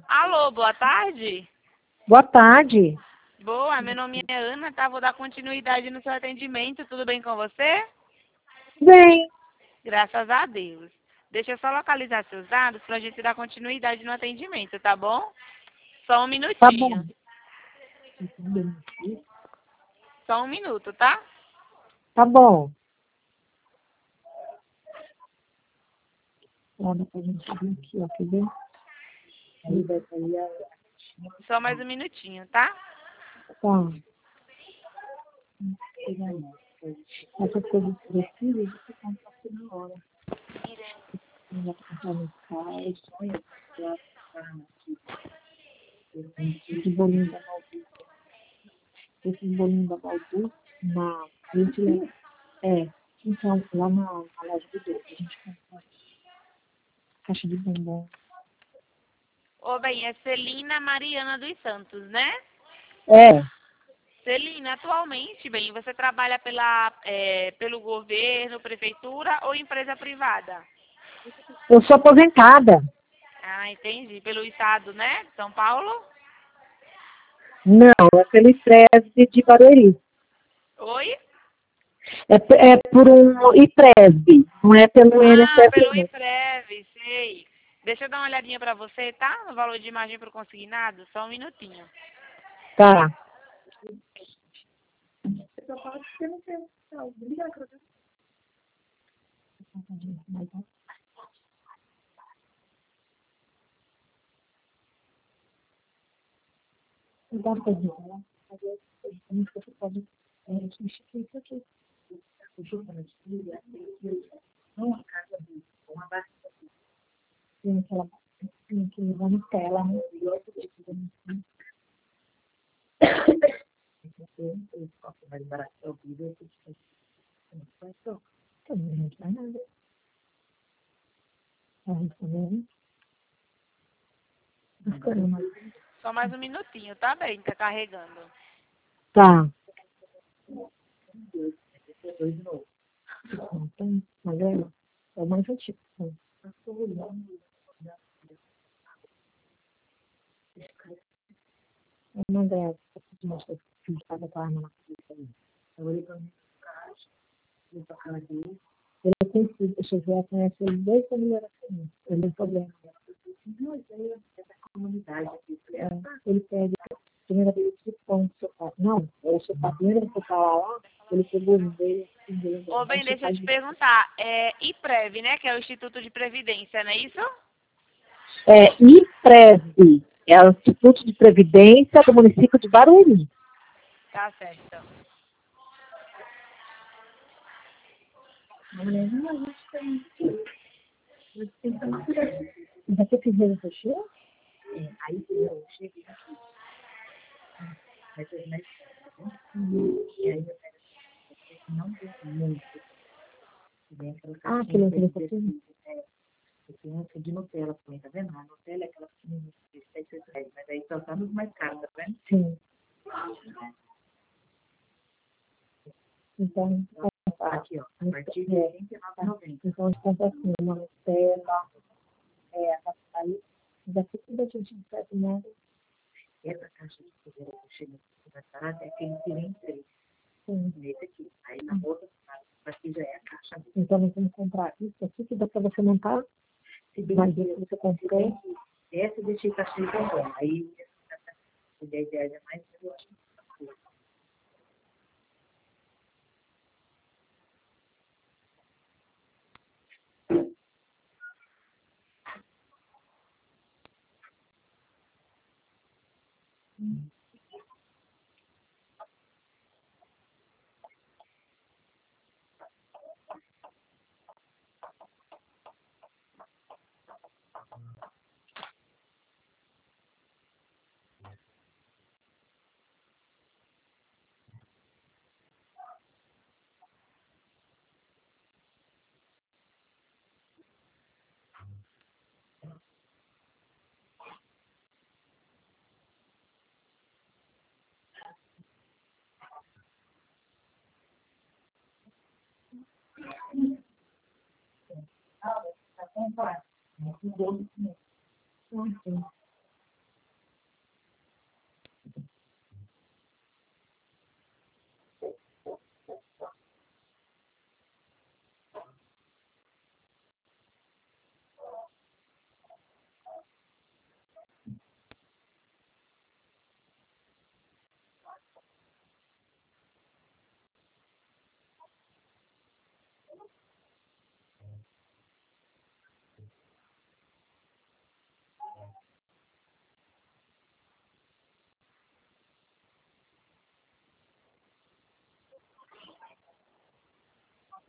Alô, boa tarde. Boa tarde. Boa, meu nome é Ana, tá? Vou dar continuidade no seu atendimento. Tudo bem com você? Bem, Graças a Deus. Deixa eu só localizar seus dados para a gente dar continuidade no atendimento, tá bom? Só um tá bom. minutinho. Só um minuto, tá? Tá bom. Olha, pra gente vir aqui, ó, quer ver? Aí vai sair Só mais um minutinho, tá? Tá. Essas coisas precisas, você compra aqui na hora. Não vai comprar no site. Olha, esse bolinho da Baldu. Esse bolinho da Baldu, a gente leva. Então, lá na loja do doce, a gente compra caixa de bombom. Ô, bem, é Celina Mariana dos Santos, né? É, Celina, atualmente, bem, você trabalha pelo governo, prefeitura ou empresa privada? eu sou aposentada. Ah, entendi. Pelo estado, né? São Paulo? Não, é pelo IPRESB de Barueri. Oi? É por um IPRESB, não é pelo Ah, INSS, pelo não. IPREV, sei. Deixa eu dar uma olhadinha pra você, tá? No valor de imagem pro consignado, só um minutinho. Tá. Dá pra dizer, né? Você pode substituir isso aqui. Não a casa dele, uma barriga. Tem que levar no tela, né? Mais barato é o vídeo, não vai só. Também não vai nada. Tá respondendo? Só mais um minutinho, tá bem? Tá carregando. Tá. Dois de novo. Então, olha, é mais antigo. Eu mandei a mostrar que estava com a arma na cabeça. Eu olhei para mim, eu tô cara dele. Ele é conhecido, eu cheguei a conhecer ele desde quando ele era criança. Ele tem problema. Não, isso aí é da comunidade aqui. Ele pede a primeira vez que põe o sopapo. Não, é o sopapo. A primeira vez que eu tava lá, ele pegou os dele. Ô, bem, deixa eu te perguntar. É IPREV, né? Que é o Instituto de Previdência, não é isso? É IPRESB, é o Instituto de Previdência do município de Barueri. Tá certo. Você fizeram fechou? Aí eu cheguei aqui. Vai ter mais e aí eu não deu muito. Que não tem fofinho. Tem essa de Nutella também, tá vendo? A Nutella é aquela de R$7, mas aí só tá nos mais caros, tá vendo? Sim. Então, aqui, ó, a partir de R$39,90. Então, a gente compra assim, uma Nutella, aí, daqui tudo a gente recebe mais. Essa caixa de primeira que chega mais barata é aquele que vem três. Sim. Nesse aqui. Aí na outra, aqui já é a caixa. Então, nós vamos comprar isso aqui que dá para você montar. Mas isso você comprou. Essa eu deixei caixa de também. Aí, a ideia é mais, eu acho.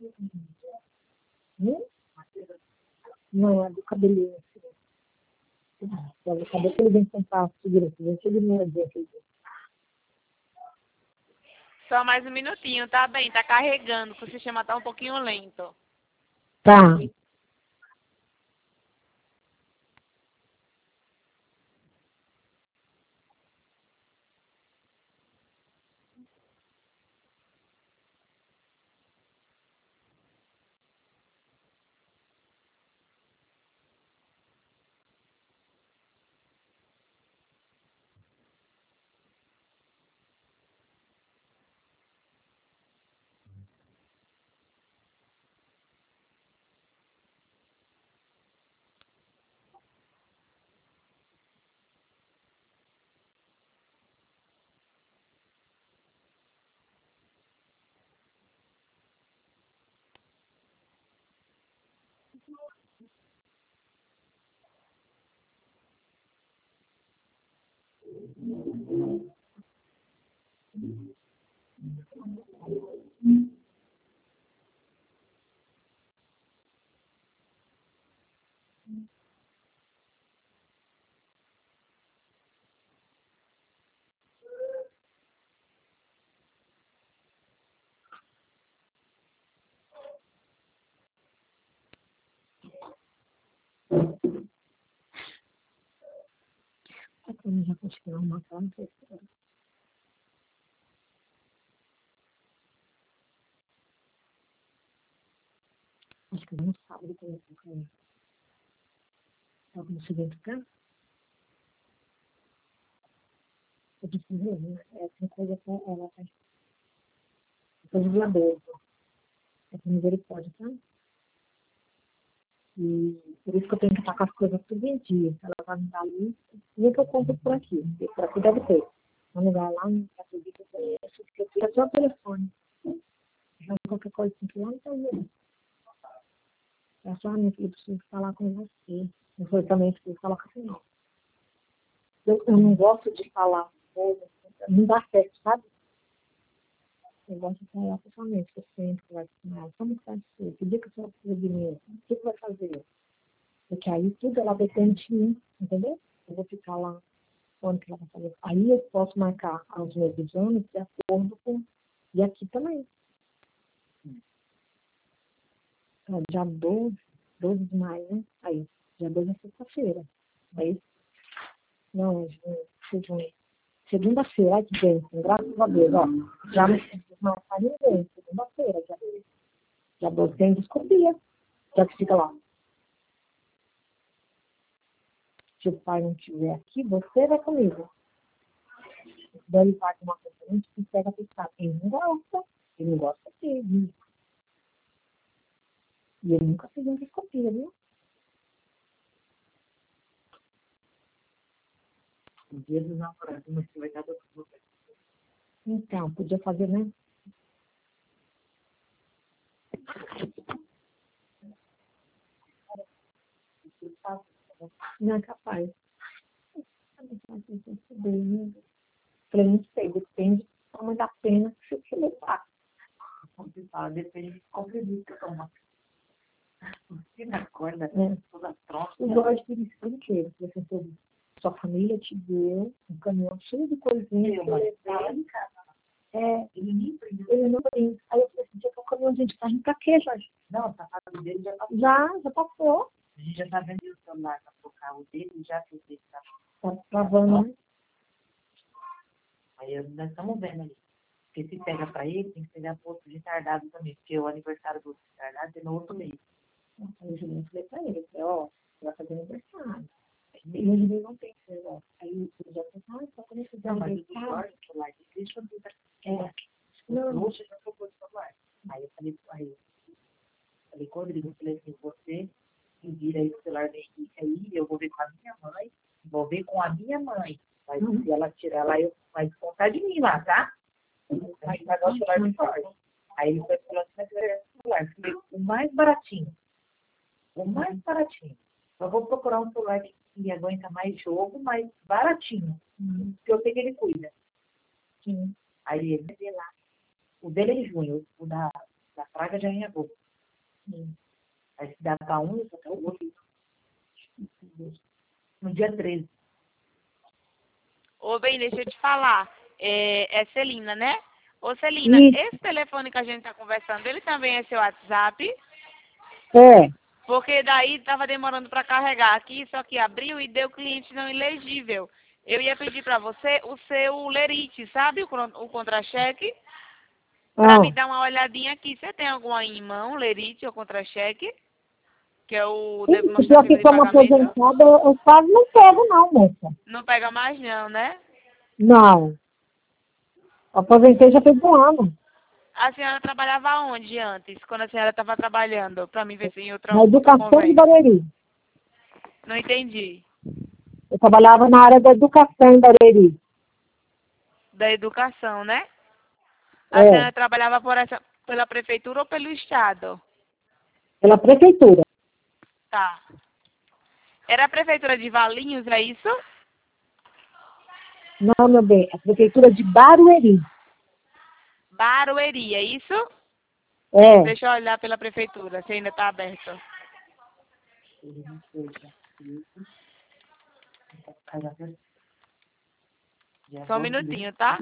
Hum? Não, é do cabelinho. Cadê que ele vem sentar direito? Deixa ele me dizer aqui. Só mais um minutinho, tá bem? Tá carregando, que o sistema tá um pouquinho lento. Tá. Aqui eu já consegui arrumar pra não sei se acho que não sabe como é. Tá conseguindo ficar? Eu preciso ver, né? Essa coisa que ela faz. Coisa de aberto. É com misericórdia, tá? E por isso que eu tenho que estar com as coisas tudo em dia. Ela vai me dar ali. E é que eu compro por aqui. Porque por aqui deve ter. Vou ligar lá, não acredito que eu conheço. Porque eu tenho só o telefone. Já qualquer coisa assim que lá não tá vendo. É só a minha filha, preciso falar com você. Eu falei também preciso falar com você. Eu não gosto de falar coisas. Não dá certo, sabe? Eu gosto de falar pessoalmente, que eu sempre converso com ela. Como que vai ser? Que dia que a senhora precisa de mim? O que vai fazer? Porque aí tudo ela depende de mim, entendeu? Eu vou ficar lá, quando que ela vai fazer. Aí eu posso marcar aos meus exames de acordo com... E aqui também. Então, dia 12 de maio, né? Aí, dia 12 é sexta-feira. Aí, não, junho. Segunda-feira, ai que bem, graças a Deus, ó. Já não preciso marcar ninguém. Segunda-feira, dia 12 tem endoscopia. Já que fica lá. Se o pai não estiver aqui, você vai comigo. Daí ele vai com uma conferência e pega a pescar. Ele não gosta aqui. E ele nunca fez endoscopia, viu? O dia dos namorados, mas você vai dar doutor. Então, podia fazer, né? Não é capaz. Falei, não sei, depende do tamanho da pena que você levar. Depende do comprimido que toma. Você na corda, toda tronca. Eu gosto de isso, por quê? Você teve, sua família te deu um caminhão cheio de coisinhas que eu levei. Ele não brinca. Aí eu falei assim, já tá um caminhãozinho de carne pra quê, Jorge? Não, o sapato dele já passou. Já passou. A gente já tá vendo o celular pra trocar o dele, já fez ele tá travando, né? Aí nós estamos vendo ali. Porque se pega pra ele, tem que pegar pro outro retardado também, porque o aniversário do outro retardado é no outro mês. Aí eu falei pra ele, ó, você vai fazer aniversário. E ele não tem que ser, ó. Aí eu já falei, só quando eu fizer aniversário. Não, você já trocou de celular. Aí eu falei, Rodrigo, eu falei assim, você vira aí o celular da Henrique aí, eu vou ver com a minha mãe, mas se ela tirar lá, eu vai descontar de mim lá, tá? Vai pagar o celular de fora. Aí ele foi falando assim, mas o celular, eu falei, o mais baratinho. Eu vou procurar um celular que aguenta mais jogo, mas baratinho. Porque eu sei que ele cuida. Sim. Aí ele vê lá. O dele é de junho, o da a praga já é boa. Aí se dá para um, até o outro. No dia 13. Ô, bem, deixa eu te falar. É Celina, né? Ô, Celina, Isso. esse telefone que a gente tá conversando, ele também é seu WhatsApp? É. Porque daí tava demorando para carregar aqui, só que abriu e deu cliente não elegível. Eu ia pedir para você o seu lerite, sabe? O contra-cheque? Para me dar uma olhadinha aqui. Você tem alguma em mão, lerite ou contra-cheque? Que é o Pior demonstrativo que de como pagamento? aposentada, eu quase não pego não, moça. Não pega mais não, né? Não. Aposentei já fez um ano. A senhora trabalhava onde antes, quando a senhora estava trabalhando? Para mim ver se em Na outra educação de convém. Barueri. Não entendi. Eu trabalhava na área da educação em Barueri. Da educação, né? A É. senhora trabalhava pela prefeitura ou pelo estado? Pela prefeitura. Tá. Era a prefeitura de Valinhos, é isso? Não, meu bem. A prefeitura de Barueri. Barueri, é isso? É. Deixa eu olhar pela prefeitura, se ainda está aberto. Só um minutinho, tá?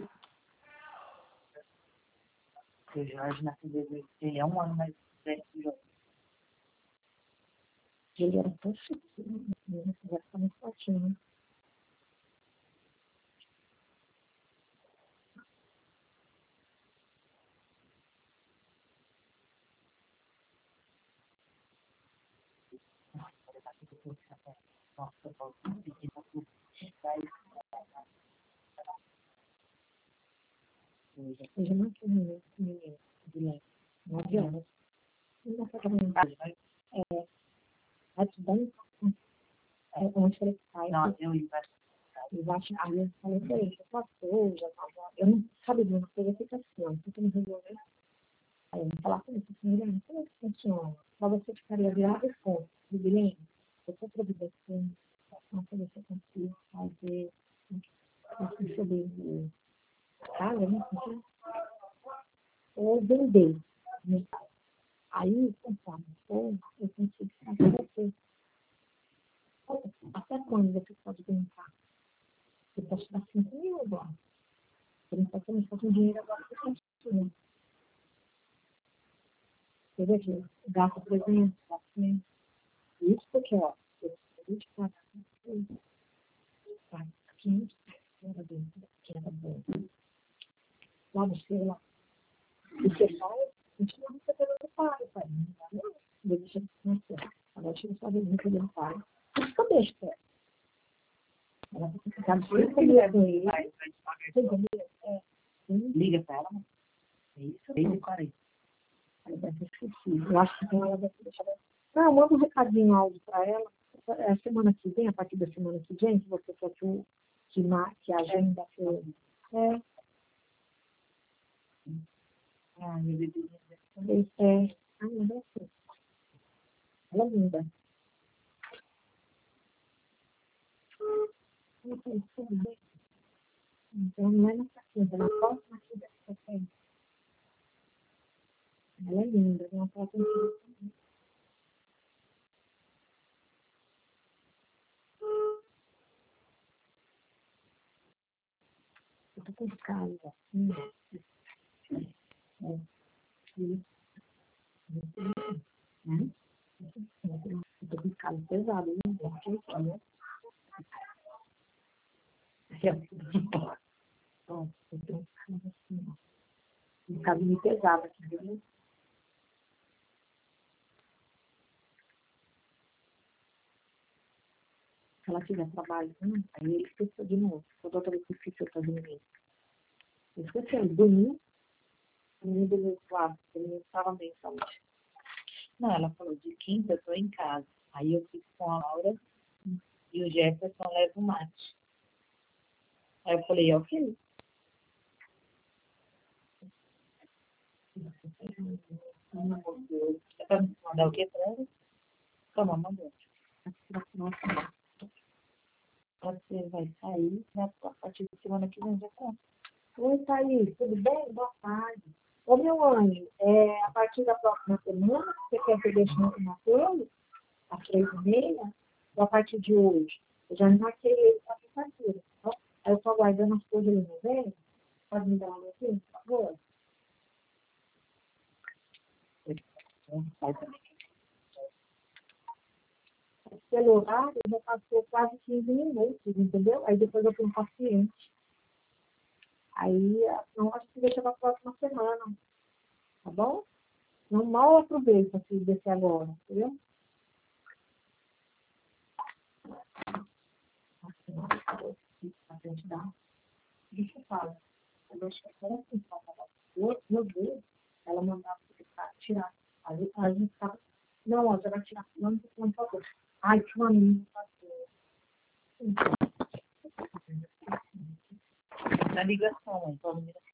O Jorge nasceu ele é um ano mais velho que o Jorge. Ele era tão chiquinho, ele era tão fortinho, né? Nossa, eu vou pedir pra tu. Eu já não tinha menino, Guilherme. 9 anos. Não dá pra trabalhar. Vai te dar onde ele sai. Não, eu acho, aí eu falei pra ele, passou, já tava. Eu não sabia de uma coisa fica assim, ó, você não resolver. Aí eu vou falar com ele, assim, Guilherme, como é que funciona? Pra você ficaria virado e fonte, Guilherme, eu tô providenciando, não sei se você consigo fazer, você sobreviver, sabe, né? Ou vender, né? Aí, conforme for, eu consigo fazer você. Até quando você pode brincar? Eu posso dar 5.000 agora. Por enquanto, eu não estou com dinheiro agora para continuar. Você vê que gasto 300, gasto 500. Isso porque, ó, eu preciso de pagar 500, que era bem, que era bom. Lá no seu, lá. E você faz, continua recebendo do pai, pai. Não, deixa de financiar. Agora, deixa eu saber do recebendo do pai. Isso que eu deixo, cara. Ela vai ficar de 5 mil com ele. Liga para ela. É isso, 3h40. Aí vai ser esquecido. Eu acho que ela vai deixar. Não, manda um recadinho áudio para ela. É a semana que vem, a partir da semana que vem, se você quer que a agenda for. É. Ah, minha bebezinha. É. Ah, não é assim. Ela é linda. Então, não é nessa quinta, na próxima quinta que você tem. Ela é linda, não pode entender. Eu tô com calma, assim. É. Isso. Né? Eu tô com calma pesado, né? Né? Pronto, eu tenho calma assim, ó. Um cabelo pesado aqui, viu? Se ela tiver trabalho, aí ele esqueceu de novo. Toda outra vez que esqueceu de fazer ninguém. Eu esqueci, ele dormiu. O menino dormiu claro, ele não estava bem saúde. Não, ela falou, de quinta eu tô em casa. Aí eu fico com a Laura e o Jefferson leva o mate. Aí eu falei, ok. É pra me mandar o que pra ela? Toma, mandou. Você vai sair, né? A partir de semana que vem já conta. Oi, Thaís, tudo bem? Boa tarde. Ô, meu anjo, a partir da próxima semana, você quer que eu deixe no Matheus, às 3h30, ou a partir de hoje? Eu já marquei ele para quinta-feira, tá? Aí eu estou aguardando as coisas ele não vem. Pode me dar uma aqui, por favor? Pelo horário, já passou quase 15 minutos, entendeu? Aí depois eu tenho um paciente. Aí, não acho que deixa para a próxima semana, tá bom? Não mal aproveita se descer agora, entendeu? A gente dá. Deixa eu falar. Eu acho que era assim, meu Deus, ela mandava tirar. A gente ficava, não, ó, já vai tirar. Não, por favor. Ai, que uma menina passou. Da ligação, então, a menina